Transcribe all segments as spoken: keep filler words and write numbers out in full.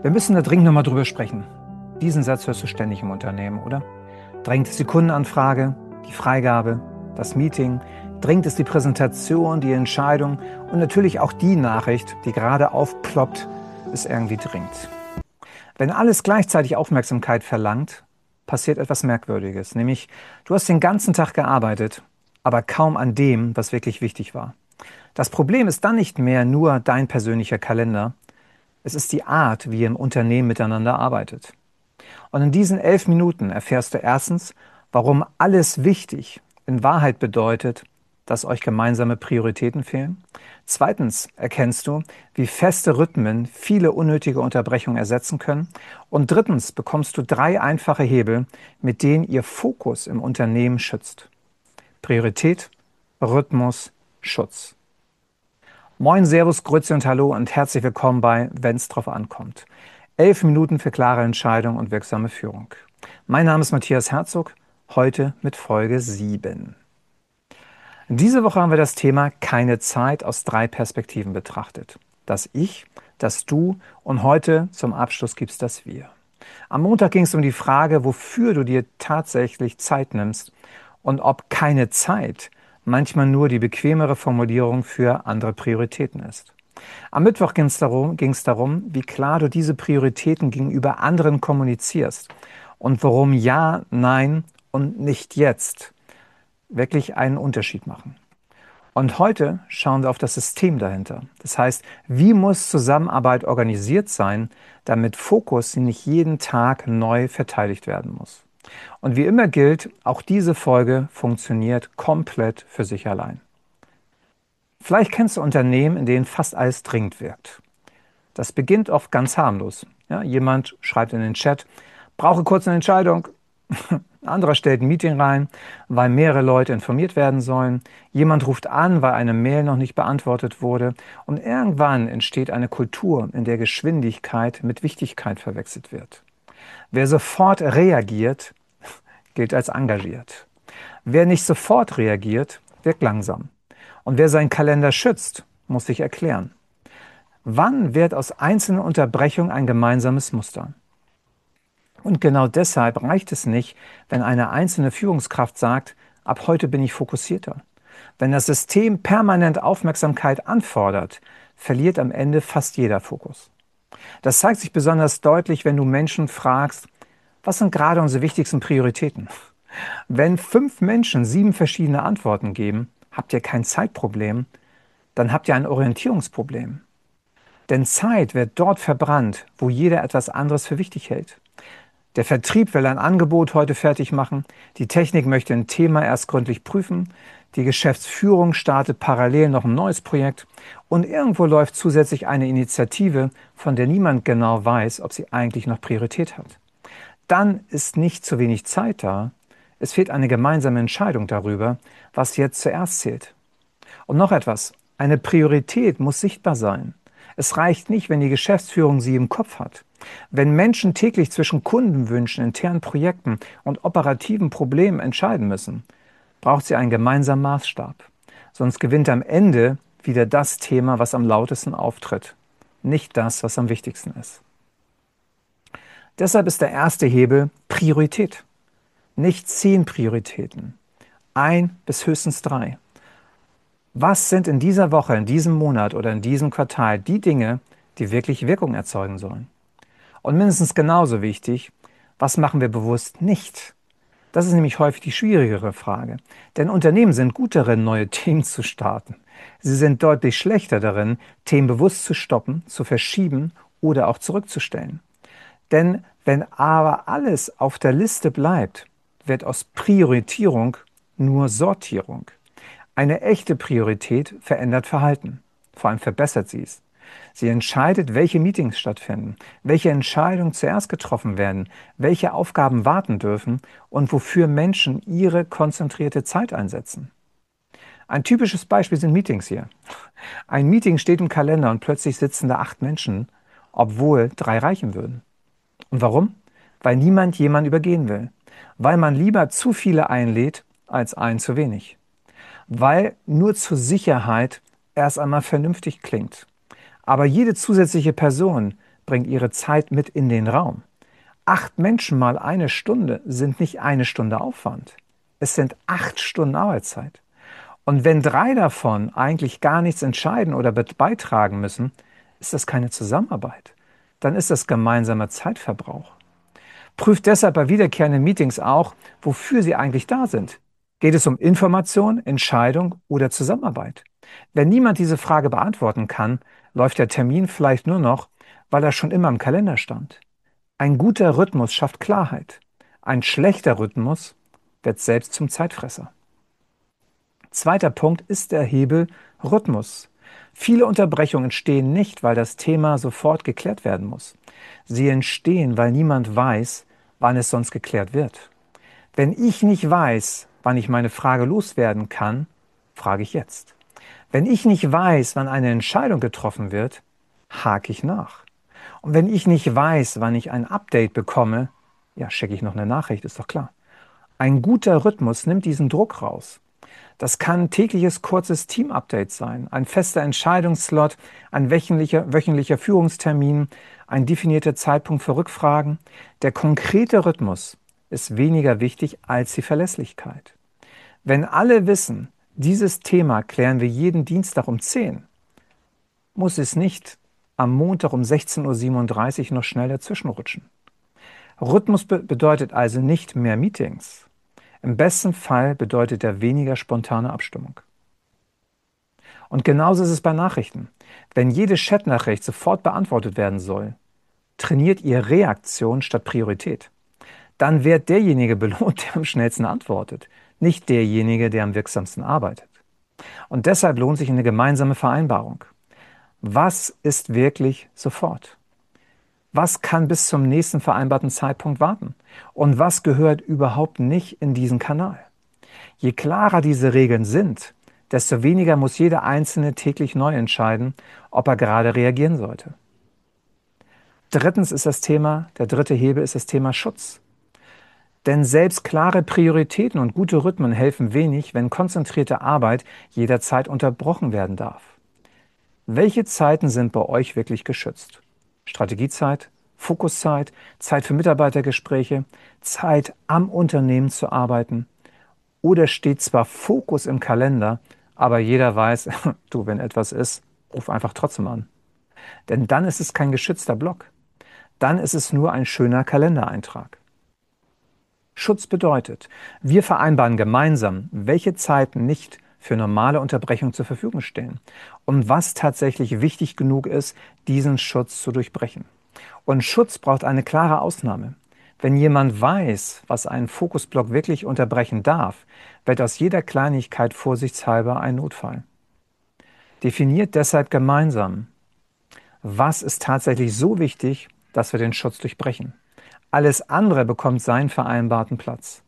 Wir müssen da dringend nochmal drüber sprechen. Diesen Satz hörst du ständig im Unternehmen, oder? Drängt es die Kundenanfrage, die Freigabe, das Meeting? Drängt es die Präsentation, die Entscheidung und natürlich auch die Nachricht, die gerade aufploppt, ist irgendwie dringend. Wenn alles gleichzeitig Aufmerksamkeit verlangt, passiert etwas Merkwürdiges, nämlich du hast den ganzen Tag gearbeitet, aber kaum an dem, was wirklich wichtig war. Das Problem ist dann nicht mehr nur dein persönlicher Kalender, es ist die Art, wie ihr im Unternehmen miteinander arbeitet. Und in diesen elf Minuten erfährst du erstens, warum alles wichtig in Wahrheit bedeutet, dass euch gemeinsame Prioritäten fehlen. Zweitens erkennst du, wie feste Rhythmen viele unnötige Unterbrechungen ersetzen können. Und drittens bekommst du drei einfache Hebel, mit denen ihr Fokus im Unternehmen schützt. Priorität, Rhythmus, Schutz. Moin, Servus, Grüezi und Hallo und herzlich willkommen bei Wenn's drauf ankommt. Elf Minuten für klare Entscheidung und wirksame Führung. Mein Name ist Matthias Herzog, heute mit Folge sieben. Diese Woche haben wir das Thema keine Zeit aus drei Perspektiven betrachtet. Das Ich, das Du und heute zum Abschluss gibt's das Wir. Am Montag ging es um die Frage, wofür du dir tatsächlich Zeit nimmst und ob keine Zeit manchmal nur die bequemere Formulierung für andere Prioritäten ist. Am Mittwoch ging es darum, ging es darum, wie klar du diese Prioritäten gegenüber anderen kommunizierst und warum Ja, Nein und nicht jetzt wirklich einen Unterschied machen. Und heute schauen wir auf das System dahinter. Das heißt, wie muss Zusammenarbeit organisiert sein, damit Fokus nicht jeden Tag neu verteidigt werden muss. Und wie immer gilt, auch diese Folge funktioniert komplett für sich allein. Vielleicht kennst du Unternehmen, in denen fast alles dringend wirkt. Das beginnt oft ganz harmlos. Ja, jemand schreibt in den Chat, brauche kurz eine Entscheidung. Ein anderer stellt ein Meeting rein, weil mehrere Leute informiert werden sollen. Jemand ruft an, weil eine Mail noch nicht beantwortet wurde. Und irgendwann entsteht eine Kultur, in der Geschwindigkeit mit Wichtigkeit verwechselt wird. Wer sofort reagiert, gilt als engagiert. Wer nicht sofort reagiert, wirkt langsam. Und wer seinen Kalender schützt, muss sich erklären. Wann wird aus einzelnen Unterbrechungen ein gemeinsames Muster? Und genau deshalb reicht es nicht, wenn eine einzelne Führungskraft sagt, ab heute bin ich fokussierter. Wenn das System permanent Aufmerksamkeit anfordert, verliert am Ende fast jeder Fokus. Das zeigt sich besonders deutlich, wenn du Menschen fragst, was sind gerade unsere wichtigsten Prioritäten? Wenn fünf Menschen sieben verschiedene Antworten geben, habt ihr kein Zeitproblem, dann habt ihr ein Orientierungsproblem. Denn Zeit wird dort verbrannt, wo jeder etwas anderes für wichtig hält. Der Vertrieb will ein Angebot heute fertig machen, die Technik möchte ein Thema erst gründlich prüfen, die Geschäftsführung startet parallel noch ein neues Projekt und irgendwo läuft zusätzlich eine Initiative, von der niemand genau weiß, ob sie eigentlich noch Priorität hat. Dann ist nicht zu wenig Zeit da, es fehlt eine gemeinsame Entscheidung darüber, was jetzt zuerst zählt. Und noch etwas, eine Priorität muss sichtbar sein. Es reicht nicht, wenn die Geschäftsführung sie im Kopf hat. Wenn Menschen täglich zwischen Kundenwünschen, internen Projekten und operativen Problemen entscheiden müssen, braucht sie einen gemeinsamen Maßstab. Sonst gewinnt am Ende wieder das Thema, was am lautesten auftritt, nicht das, was am wichtigsten ist. Deshalb ist der erste Hebel Priorität. Nicht zehn Prioritäten, ein bis höchstens drei. Was sind in dieser Woche, in diesem Monat oder in diesem Quartal die Dinge, die wirklich Wirkung erzeugen sollen? Und mindestens genauso wichtig, was machen wir bewusst nicht? Das ist nämlich häufig die schwierigere Frage. Denn Unternehmen sind gut darin, neue Themen zu starten. Sie sind deutlich schlechter darin, Themen bewusst zu stoppen, zu verschieben oder auch zurückzustellen. Denn wenn aber alles auf der Liste bleibt, wird aus Prioritierung nur Sortierung. Eine echte Priorität verändert Verhalten, vor allem verbessert sie es. Sie entscheidet, welche Meetings stattfinden, welche Entscheidungen zuerst getroffen werden, welche Aufgaben warten dürfen und wofür Menschen ihre konzentrierte Zeit einsetzen. Ein typisches Beispiel sind Meetings hier. Ein Meeting steht im Kalender und plötzlich sitzen da acht Menschen, obwohl drei reichen würden. Und warum? Weil niemand jemanden übergehen will. Weil man lieber zu viele einlädt, als einen zu wenig. Weil nur zur Sicherheit erst einmal vernünftig klingt. Aber jede zusätzliche Person bringt ihre Zeit mit in den Raum. Acht Menschen mal eine Stunde sind nicht eine Stunde Aufwand. Es sind acht Stunden Arbeitszeit. Und wenn drei davon eigentlich gar nichts entscheiden oder beitragen müssen, ist das keine Zusammenarbeit. Dann ist das gemeinsamer Zeitverbrauch. Prüft deshalb bei wiederkehrenden Meetings auch, wofür Sie eigentlich da sind. Geht es um Information, Entscheidung oder Zusammenarbeit? Wenn niemand diese Frage beantworten kann, läuft der Termin vielleicht nur noch, weil er schon immer im Kalender stand. Ein guter Rhythmus schafft Klarheit. Ein schlechter Rhythmus wird selbst zum Zeitfresser. Zweiter Punkt ist der Hebel Rhythmus. Viele Unterbrechungen entstehen nicht, weil das Thema sofort geklärt werden muss. Sie entstehen, weil niemand weiß, wann es sonst geklärt wird. Wenn ich nicht weiß, wann ich meine Frage loswerden kann, frage ich jetzt. Wenn ich nicht weiß, wann eine Entscheidung getroffen wird, hake ich nach. Und wenn ich nicht weiß, wann ich ein Update bekomme, ja, schicke ich noch eine Nachricht, ist doch klar. Ein guter Rhythmus nimmt diesen Druck raus. Das kann ein tägliches kurzes Team-Update sein, ein fester Entscheidungsslot, ein wöchentlicher, wöchentlicher Führungstermin, ein definierter Zeitpunkt für Rückfragen. Der konkrete Rhythmus ist weniger wichtig als die Verlässlichkeit. Wenn alle wissen, dieses Thema klären wir jeden Dienstag um zehn, muss es nicht am Montag um sechzehn Uhr siebenunddreißig noch schnell dazwischenrutschen. Rhythmus be- bedeutet also nicht mehr Meetings. Im besten Fall bedeutet er weniger spontane Abstimmung. Und genauso ist es bei Nachrichten. Wenn jede Chatnachricht sofort beantwortet werden soll, trainiert ihr Reaktion statt Priorität. Dann wird derjenige belohnt, der am schnellsten antwortet, nicht derjenige, der am wirksamsten arbeitet. Und deshalb lohnt sich eine gemeinsame Vereinbarung. Was ist wirklich sofort? Was kann bis zum nächsten vereinbarten Zeitpunkt warten? Und was gehört überhaupt nicht in diesen Kanal? Je klarer diese Regeln sind, desto weniger muss jeder Einzelne täglich neu entscheiden, ob er gerade reagieren sollte. Drittens ist das Thema, der dritte Hebel ist das Thema Schutz. Denn selbst klare Prioritäten und gute Rhythmen helfen wenig, wenn konzentrierte Arbeit jederzeit unterbrochen werden darf. Welche Zeiten sind bei euch wirklich geschützt? Strategiezeit, Fokuszeit, Zeit für Mitarbeitergespräche, Zeit am Unternehmen zu arbeiten? Oder steht zwar Fokus im Kalender, aber jeder weiß, du, wenn etwas ist, ruf einfach trotzdem an. Denn dann ist es kein geschützter Block. Dann ist es nur ein schöner Kalendereintrag. Schutz bedeutet, wir vereinbaren gemeinsam, welche Zeiten nicht für normale Unterbrechung zur Verfügung stehen und was tatsächlich wichtig genug ist, diesen Schutz zu durchbrechen. Und Schutz braucht eine klare Ausnahme. Wenn jemand weiß, was einen Fokusblock wirklich unterbrechen darf, wird aus jeder Kleinigkeit vorsichtshalber ein Notfall. Definiert deshalb gemeinsam, was ist tatsächlich so wichtig, dass wir den Schutz durchbrechen. Alles andere bekommt seinen vereinbarten Platz.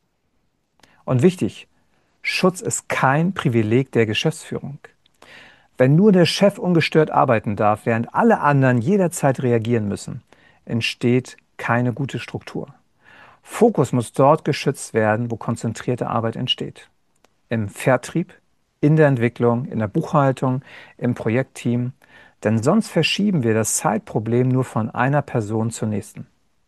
Und wichtig, Schutz ist kein Privileg der Geschäftsführung. Wenn nur der Chef ungestört arbeiten darf, während alle anderen jederzeit reagieren müssen, entsteht keine gute Struktur. Fokus muss dort geschützt werden, wo konzentrierte Arbeit entsteht. Im Vertrieb, in der Entwicklung, in der Buchhaltung, im Projektteam. Denn sonst verschieben wir das Zeitproblem nur von einer Person zur nächsten.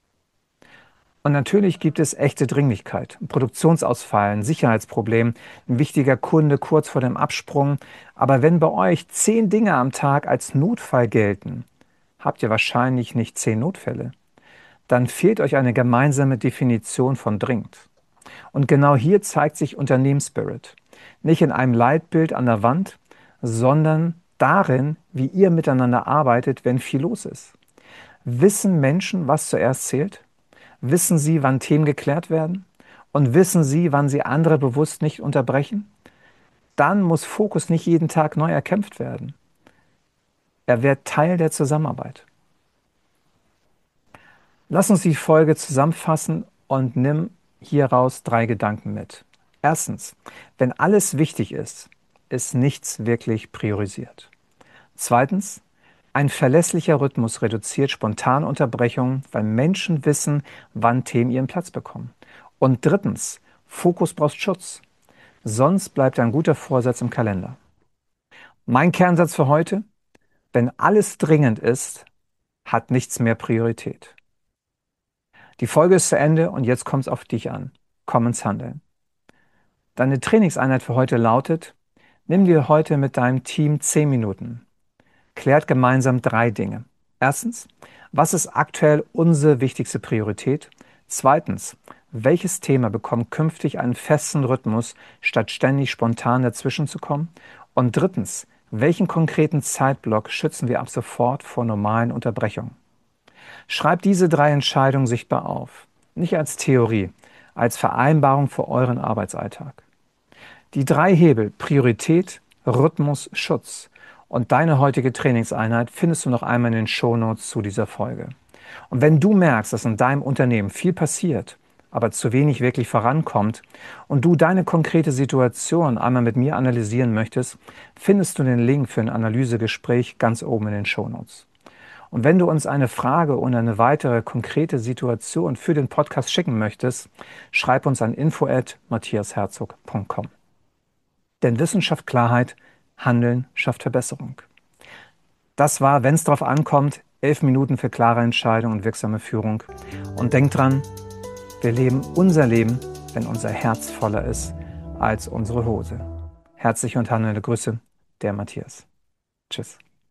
Und natürlich gibt es echte Dringlichkeit, ein Produktionsausfall, ein Sicherheitsproblem, ein wichtiger Kunde kurz vor dem Absprung. Aber wenn bei euch zehn Dinge am Tag als Notfall gelten, habt ihr wahrscheinlich nicht zehn Notfälle. Dann fehlt euch eine gemeinsame Definition von dringend. Und genau hier zeigt sich Unternehmensspirit. Nicht in einem Leitbild an der Wand, sondern darin, wie ihr miteinander arbeitet, wenn viel los ist. Wissen Menschen, was zuerst zählt? Wissen Sie, wann Themen geklärt werden? Und wissen Sie, wann Sie andere bewusst nicht unterbrechen? Dann muss Fokus nicht jeden Tag neu erkämpft werden. Er wird Teil der Zusammenarbeit. Lass uns die Folge zusammenfassen und nimm hieraus drei Gedanken mit. Erstens, wenn alles wichtig ist, ist nichts wirklich priorisiert. Zweitens, ein verlässlicher Rhythmus reduziert spontane Unterbrechungen, weil Menschen wissen, wann Themen ihren Platz bekommen. Und drittens, Fokus braucht Schutz. Sonst bleibt ein guter Vorsatz im Kalender. Mein Kernsatz für heute: Wenn alles dringend ist, hat nichts mehr Priorität. Die Folge ist zu Ende und jetzt kommt es auf dich an. Komm ins Handeln. Deine Trainingseinheit für heute lautet: Nimm dir heute mit deinem Team zehn Minuten. Klärt gemeinsam drei Dinge. Erstens, was ist aktuell unsere wichtigste Priorität? Zweitens, welches Thema bekommt künftig einen festen Rhythmus, statt ständig spontan dazwischen zu kommen? Und drittens, welchen konkreten Zeitblock schützen wir ab sofort vor normalen Unterbrechungen? Schreibt diese drei Entscheidungen sichtbar auf. Nicht als Theorie, als Vereinbarung für euren Arbeitsalltag. Die drei Hebel Priorität, Rhythmus, Schutz und deine heutige Trainingseinheit findest du noch einmal in den Shownotes zu dieser Folge. Und wenn du merkst, dass in deinem Unternehmen viel passiert, aber zu wenig wirklich vorankommt und du deine konkrete Situation einmal mit mir analysieren möchtest, findest du den Link für ein Analysegespräch ganz oben in den Shownotes. Und wenn du uns eine Frage oder eine weitere konkrete Situation für den Podcast schicken möchtest, schreib uns an info at matthiasherzog punkt com. Denn Wissenschaft Klarheit, Handeln schafft Verbesserung. Das war, wenn es darauf ankommt, elf Minuten für klare Entscheidung und wirksame Führung. Und denk dran, wir leben unser Leben, wenn unser Herz voller ist als unsere Hose. Herzliche und handelnde Grüße, der Matthias. Tschüss.